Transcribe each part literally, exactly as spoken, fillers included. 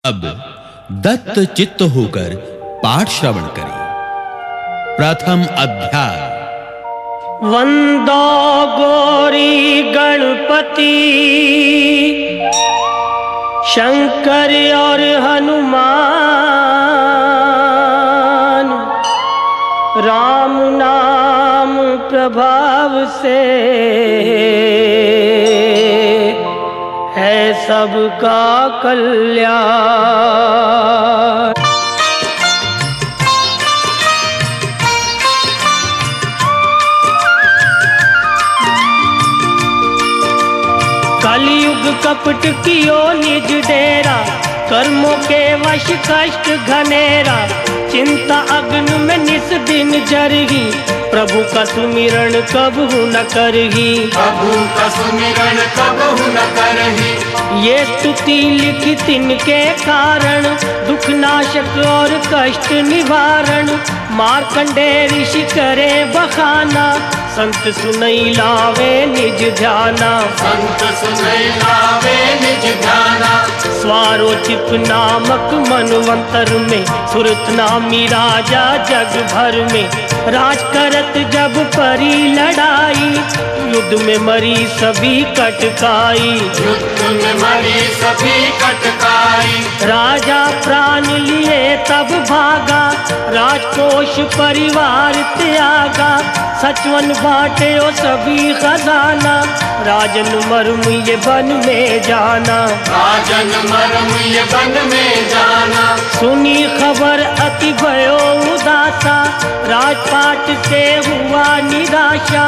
अब दत्त चित्त होकर पाठ श्रवण करें। प्रथम अध्याय। वंदो गौरी गणपति शंकर और हनुमान, राम नाम प्रभाव से है सबका कल्याण। कलयुग कपट कियो निज डेरा, कर्मों के वश कष्ट घनेरा। चिंता अग्नि में निस दिन जरही, प्रभु का सुमिरन कबहु न करही। प्रभु का सुमिरन कबहु न करही। ये स्तुति लिखी तिनके कारण, दुख नाशक और कष्ट निवारण। मार्कंडेय ऋषि करे बखाना, संत सुनई लावे निज ध्याना। संत सुनई लावे निज ध्याना। स्वारोचिप नामक मनवंतर में, सुरत नामी राजा जग भर में। राज करत जब परी लड़ाई, युद्ध में मरी सभी कटकाई। युद्ध में मरी सभी कटकाई। राजा प्राण लिए तब भागा, राजकोष परिवार त्यागा। सचवन बाटे ओ सभी खजाना, राजन मर्म ये वन में जाना। राजन मर्म ये वन में जाना। सुनी खबर अति भयो उदासा, राजपाट से हुआ निराशा।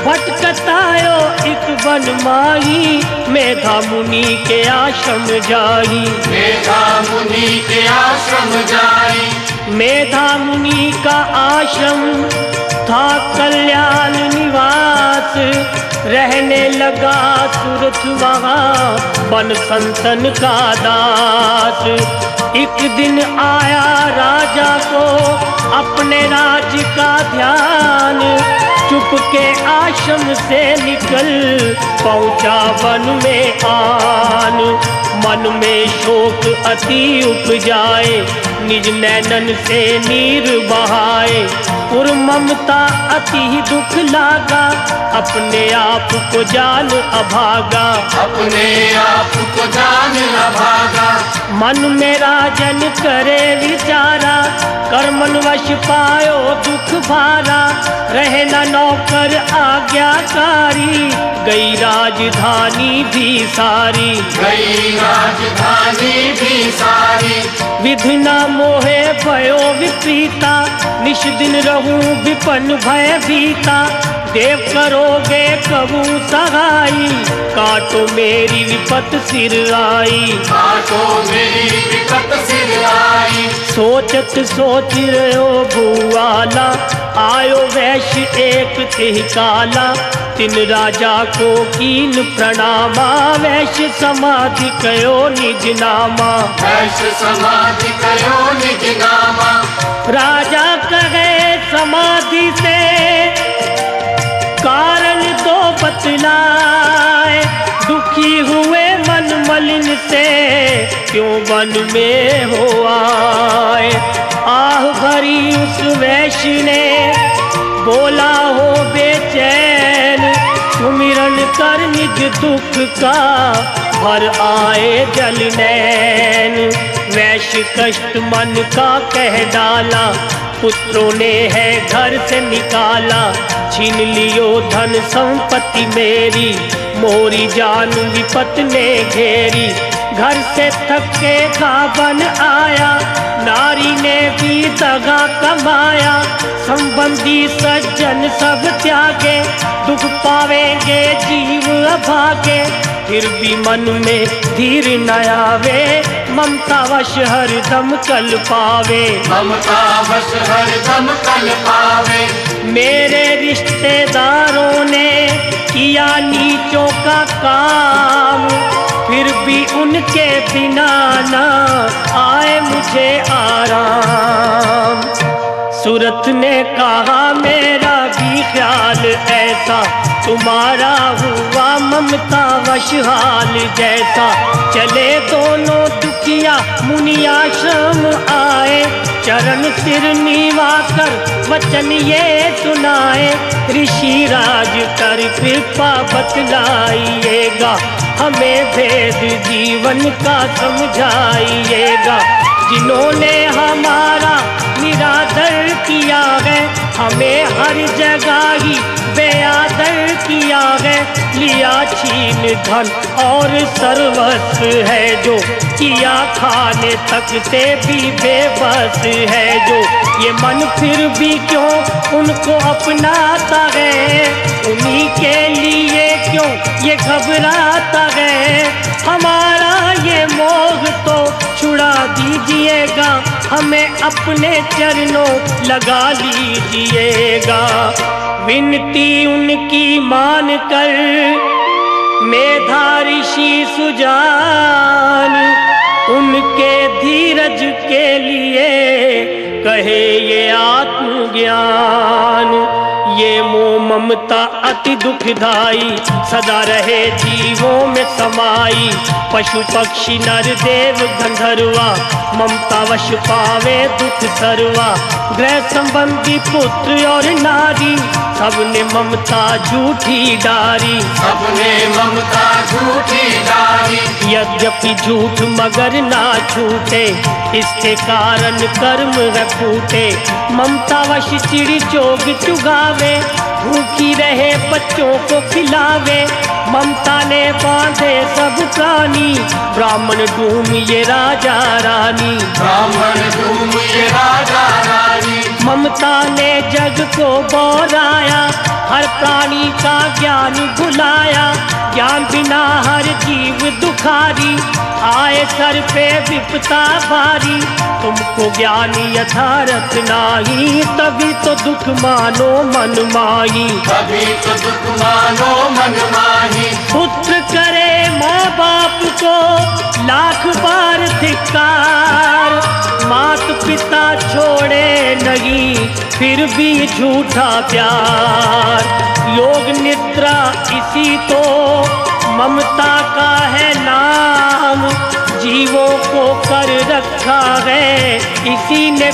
भटकतायो एक वन माही, मेधा मुनि के आश्रम जाई। मेधा मुनि के आश्रम जाई। मेधा मुनि का आश्रम था कल्याण निवास, रहने लगा सुरत वहाँ बन संतन का दास। एक दिन आया राजा को अपने राज्य का ध्यान, चुपके आश्रम से निकल पहुँचा वन में आन। मन में शोक अति उपजाए, निज नैनन से नीर बहाए। और ममता अति दुख लागा, अपने आप को जान अभागा। अपने आप को जान अभागा। मन में राजन करे विचारा, कर्मन वश पायो दुख भारा। रहे न नौकर आज्ञाकारी, गई राजधानी भी सारी। गई राजधानी भी सारी। विधि न मोहे भयो विपरीता, निश दिन रहूं विपन भय भीता। देव करोगे कबू सहाई, काटो मेरी विपत सिर आई। काटो मेरी विपत सिर आई। सोचत सोच रहो भुआला, आयो वैश्य एक तिह काला। तिन राजा को कीन प्रणामा, वैश्य समाधि कयो निज नामा। वैश्य समाधि कयो निज नामा। राजा कहे समाधि से कारण दो बतलाए, दुखी हुए मन मलिन से क्यों वन में हो आए। आह भरी उस वैश्य ने बोला हो बेचैन, सुमिरन कर निज दुख का भर आए जल नैन। वैश्य कष्ट मन का कह डाला, पुत्रों ने है घर से निकाला। छीन लियो धन संपत्ति मेरी, मोरी जान विपत ने घेरी। घर से थके का बन आया, नारी ने भी दगा कमाया। संबंधी सज्जन सब त्यागे, दुख पावेंगे जीव अभागे। फिर भी मन में धीर न आवे, ममता वश हरदम कल पावे। ममता वश हरदम कल पावे। मेरे रिश्तेदारों ने किया नीचों का काम, फिर भी उनके बिना ना आए मुझे आराम। सूरत ने कहा मेरा भी ख्याल ऐसा, तुम्हारा हुआ ममता वश हाल जैसा। चले दोनों दुखी किया मुनि आश्रम आए, चरण सिर निवाकर वचन ये सुनाए। ऋषि राज कर कृपा बतलाइएगा, हमें भेद जीवन का समझाइएगा। जिन्होंने हमारा निरादर किया है, हमें हर जगह ही बेआदर किया है। लिया छीन धन और सर्वस्व है जो, किया खाने तक से भी बेबस है जो। ये मन फिर भी क्यों उनको अपनाता है, उन्हीं के लिए क्यों ये घबराता है। हमारा ये मोह तो छुड़ा दीजिएगा, हमें अपने चरणों लगा लीजिएगा। विनती उनकी मान कर मेधा ऋषि सुजान, उनके धीरज के लिए कहे ये आत्मज्ञान। ये मोह ममता अति दुखदाई, सदा रहे जीवों में समाई। पशु पक्षी नर देव गंधर्वा, ममता वश पावे दुख सर्वा। ग्रह संबंधी पुत्र और नारी, सबने ममता झूठी डारी। सबने ममता झूठी डारी। यद्यपि झूठ मगर ना छूटे, इसके कारण कर्म है फूटे। ममता वश चिड़ी चोग चुगावे, भूखी रहे बच्चों को खिलावे। ममता ने बांधे सब प्राणी, ब्राह्मण डूम ये राजा रानी। ब्राह्मण डूम ये राजा रानी। ममता ने जग को बोराया, हर प्राणी का ज्ञान भुलाया। ज्ञान बिना हर जीव दुखारी, आए सर पे विपता भारी। तुमको ज्ञान यथार्थ नाही, तभी तो दुख मानो मन माही। तभी तो दुख मानो मन माही। पुत्र करे माँ बाप को लाख बार धिक्कार, मात पिता छोड़े नहीं फिर भी झूठा प्यार। योग निद्रा इसी तो ममता का है नाम, जीवों को कर रखा है इसी ने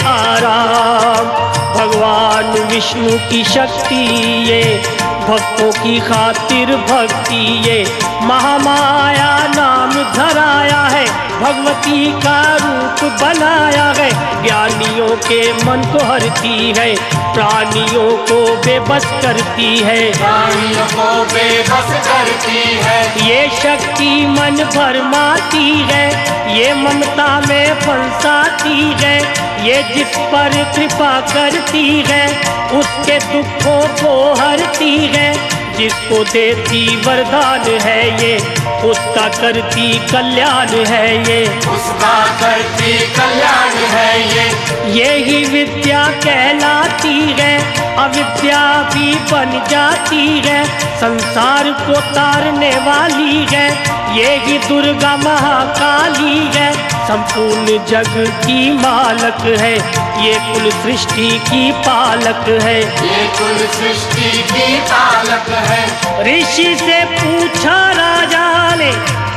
बेआराम। भगवान विष्णु की शक्ति ये, भक्तों की खातिर भक्ति ये। महामाया नाम धराया है, भगवती का रूप बनाया है। ज्ञानियों के मन को हरती है, प्राणियों को बेबस करती है। प्राणियों को बेबस करती है। ये शक्ति मन भरमाती है, ये ममता में फंसाती है। ये जिस पर कृपा करती है, उसके दुखों को हरती है। जिसको देती वरदान है ये, उसका करती कल्याण है ये। उसका करती कल्याण है ये। ये ही विद्या कहलाती है, अविद्या भी बन जाती है। संसार को तारने वाली है, ये ही दुर्गा महाकाली है। संपूर्ण जग की मालक है, ये कुल सृष्टि की पालक है। ये कुल सृष्टि की पालक है। ऋषि से पूछा राजा ने,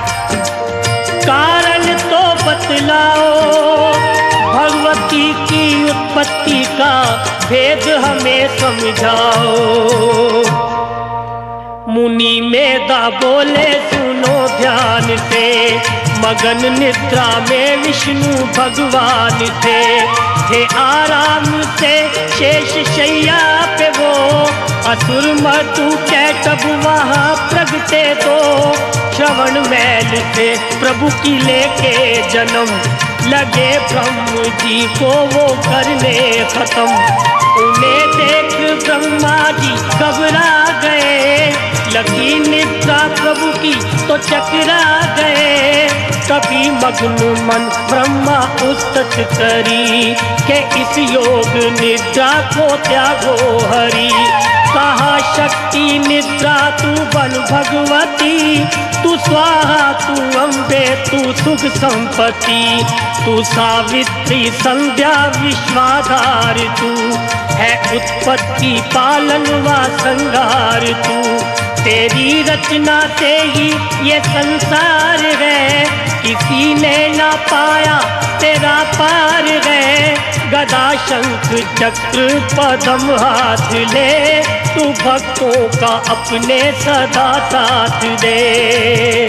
कारण तो बतलाओ। भगवती की उत्पत्ति का भेद हमें समझाओ। मुनि मेधा बोले सुनो ध्यान से, मगन निद्रा में विष्णु भगवान थे। थे आराम से शेष शैया पे वो, असुर मधु कैटभ वहाँ प्रगटे दो। श्रवण मैल से प्रभु की लेके जन्म, लगे ब्रह्म जी को वो करने खत्म। उन्हें देख ब्रह्मा जी घबरा गए, लगी निद्रा प्रभु की तो चकरा गए। कभी मग्न मन ब्रह्मा उस्तत करी, के इस योग निद्रा को त्यागो हरि। कहा शक्ति निद्रा तू बन भगवती, तू स्वाहा तू अम्बे तू सुख संपत्ति। तू सावित्री संध्या विश्वाधार, तू है उत्पत्ति पालन व संहार। तू तेरी रचना से ही ये संसार है, किसी ने ना पाया तेरा पार है। गदा शंख चक्र पदम हाथ ले, तू भक्तों का अपने सदा साथ दे।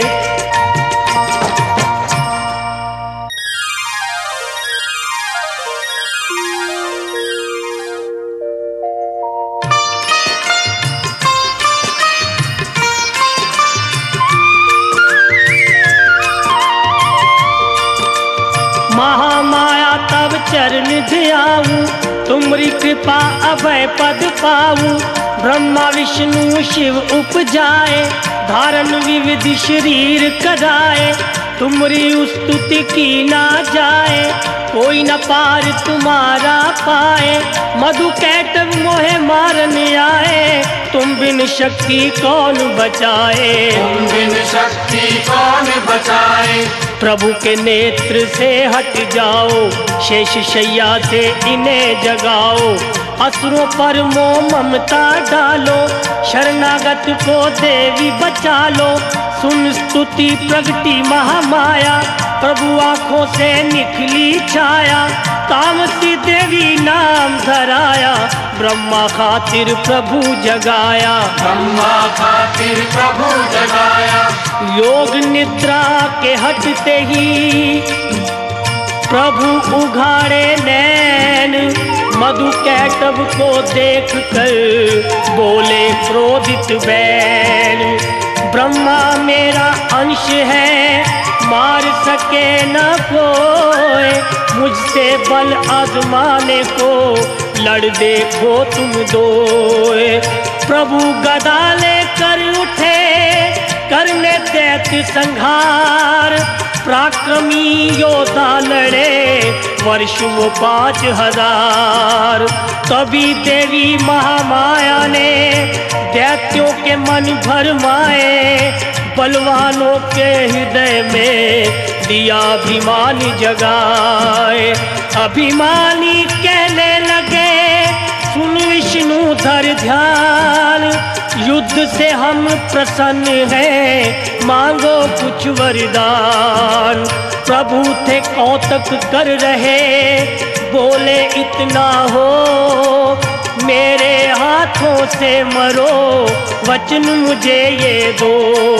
महामाया तब चरण ध्याऊं, तुमरी कृपा अभय पद पाऊं। ब्रह्मा विष्णु शिव उपजाए, धारण विविध शरीर कराए। तुमरी स्तुति की ना जाए, कोई न पार तुम्हारा पाए। मधु कैटव मोहे मारन आए, तुम बिन शक्ति कौन बचाए। तुम बिन शक्ति कौन बचाए। प्रभु के नेत्र से हट जाओ, शेष शैया से इन्हें जगाओ। असुरों पर मोह ममता डालो, शरणागत को देवी बचा लो। सुन स्तुति प्रगति महामाया, प्रभु आँखों से निकली छाया। कामती देवी नाम धराया, ब्रह्मा खातिर प्रभु जगाया। ब्रह्मा खातिर प्रभु जगाया। योग निद्रा के हटते ही प्रभु उघाड़े नैन। मधु कैटव को देख कर बोले क्रोधित बैन। ब्रह्मा मेरा अंश है, मार सके न कोई। मुझसे बल आजमाने को लड़ देखो तुम दोए। प्रभु गदा लेकर उठे, करने दैत्य संहार। पराक्रमी योद्धा लड़े, वर्ष वो पाँच हजार। तभी देवी महामाया ने दैत्यों के मन भरमाए। बलवानों के हृदय में दिया अभिमान जगाए। अभिमानी कहने लगे, सुन विष्णु धर ध्यान। युद्ध से हम प्रसन्न हैं, मांगो कुछ वरदान। प्रभु थे कौतक कर रहे, बोले इतना हो, मेरे हाथों से मरो। वचन मुझे ये दो।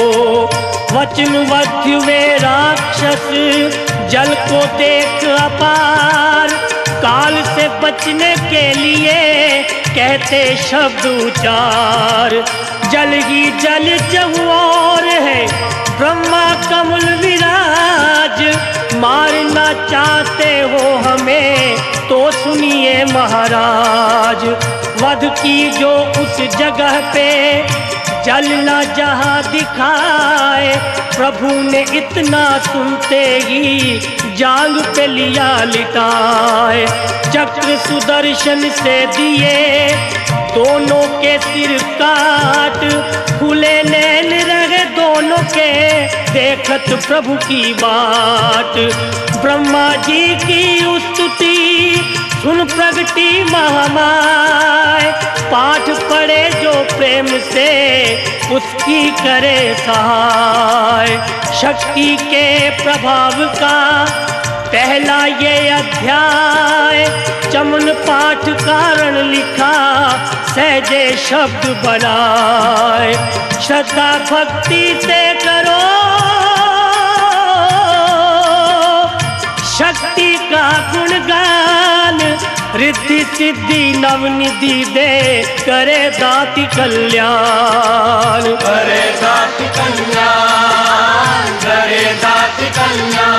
वचनबद्ध वे राक्षस, जल को देख अपार। काल से बचने के लिए कहते शब्द उचार। जल ही जल चहुओर है, ब्रह्मा कमल विराज। मारना चाहते हो हमें तो सुनिए महाराज। वध की जो उस जगह पे, जलना जहाँ दिखाए। प्रभु ने इतना सुनते ही जांग पे लिया लिटाए। चक्र सुदर्शन से दिए, दोनों के सिर काट। खुले नैन रहे दोनों के, देखत प्रभु की बाट। ब्रह्मा जी की स्तुति सुन प्रगति महामाय। पाठ पढ़े जो प्रेम से, उसकी करे सहाय। शक्ति के प्रभाव का पहला ये अध्याय। चमन पाठ कारण लिखा, सहजे शब्द बनाए। श्रद्धा भक्ति से करो, शक्ति का गुणगान। रिद्धि सिद्धि नवनिधि दे, करे दाति कल्याण। करे दाति कल्याण, करे दाति कल्याण।